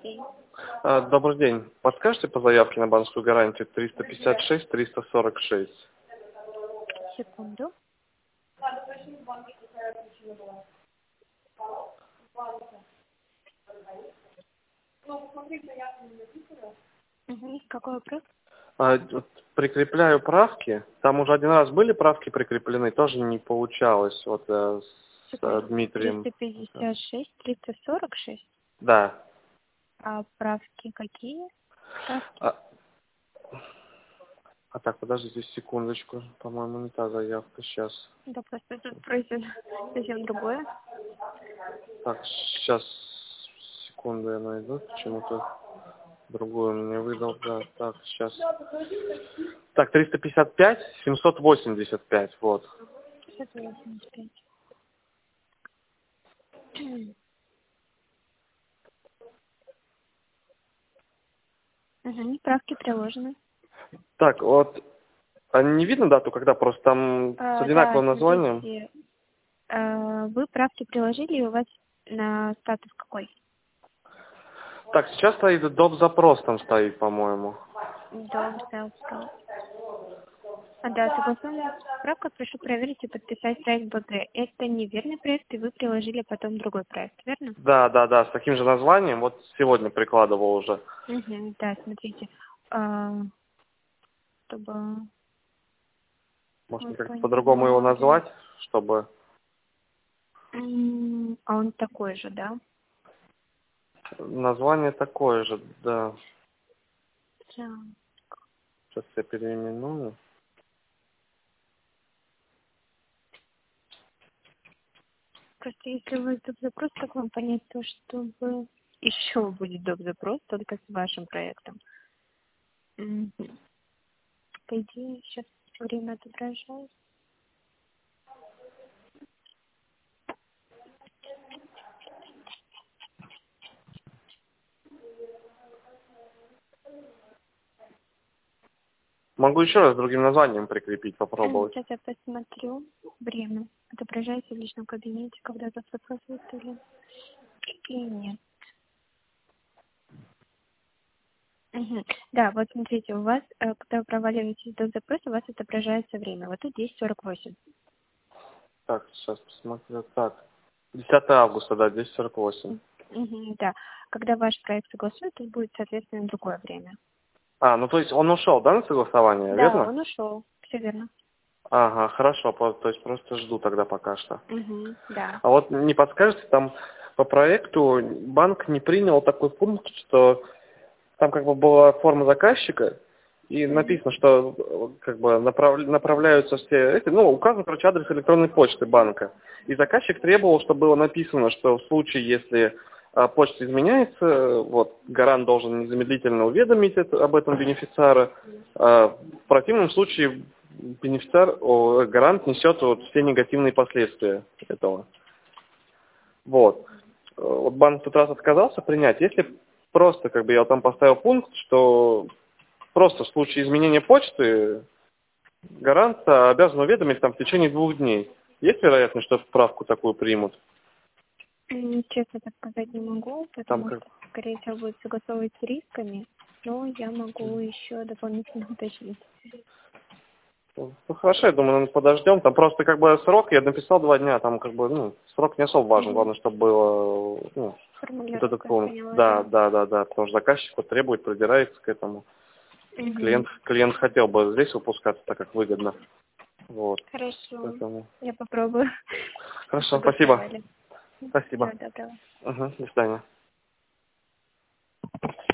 день. Добрый день. Подскажете по заявке на банковскую гарантию 356-346? Секунду. Какой вопрос? Вот прикрепляю правки. Там уже один раз были правки прикреплены, тоже не получалось. Вот с Дмитрием. 356, 346. Да. А правки какие? Правки? Так, подождите секундочку. По-моему, не та заявка. Сейчас. Да, просто тут просят совсем другое. Так, сейчас, секунду я найду. Почему-то другую мне выдал. Да, так, сейчас. Так, 355, 785, вот. 685. Правки приложены. Так, вот, не видно дату, когда просто там с одинаковым Да, названием? смотрите, вы правки приложили, и у вас на статус какой? Так, сейчас стоит доп. Запрос, там стоит, по-моему. Запрос. Да, согласованная справка, прошу проверить и подписать проект БГ. Это неверный проект, и вы приложили потом другой проект, верно? Да, с таким же названием. Вот сегодня прикладывал уже. Да, смотрите. Чтобы Можно вы как-то по-другому его понимали. назвать, чтобы... А он такой же, да? Название такое же, да. Так. Сейчас я переименую. Просто если у вас доп. Запрос, как вам понять то, чтобы еще будет доп. Запрос только с вашим проектом? По идее, сейчас время отображает. Могу еще раз другим названием прикрепить, попробовать. Сейчас я посмотрю. Время отображается в личном кабинете, когда этот запрос выставлен. Или нет. Да, вот смотрите, у вас, когда вы проваливаетесь до запроса, у вас отображается время. Вот тут 10:48. Так, сейчас посмотрю. Так, 10 августа, да, 10:48. Да. Когда ваш проект согласует, тут будет, соответственно, другое время. Ну то есть он ушел, да, на согласование, Да, верно? он ушел. Все верно. Ага, хорошо, то есть просто жду тогда пока что. Да. А вот не подскажете, там по проекту банк не принял такой пункт, что там как бы была форма заказчика, и написано, что как бы направляются все эти, указан, короче, адрес электронной почты банка. И заказчик требовал, чтобы было написано, что в случае, если почта изменяется, вот, гарант должен незамедлительно уведомить об этом бенефициара. В противном случае гарант несет вот все негативные последствия этого. Вот. Вот банк в тот раз отказался принять. Если просто, я вот там поставил пункт, что просто в случае изменения почты гарант обязан уведомить там в течение 2 дней. Есть вероятность, что справку такую примут? Честно так сказать не могу, Там потому что, скорее всего, будет согласовывать с рисками, но я могу еще дополнительно уточнить. Хорошо, я думаю, подождем. Там просто срок, я написал 2 дня, там срок не особо важен, главное, чтобы было вот этот Формулировка, пункт. поняла, Да, потому что заказчик вот требует, придирается к этому. Клиент хотел бы здесь выпускаться, так как выгодно. Вот. Хорошо, Поэтому... я попробую. Хорошо, спасибо. Всего Спасибо. доброго. До свидания.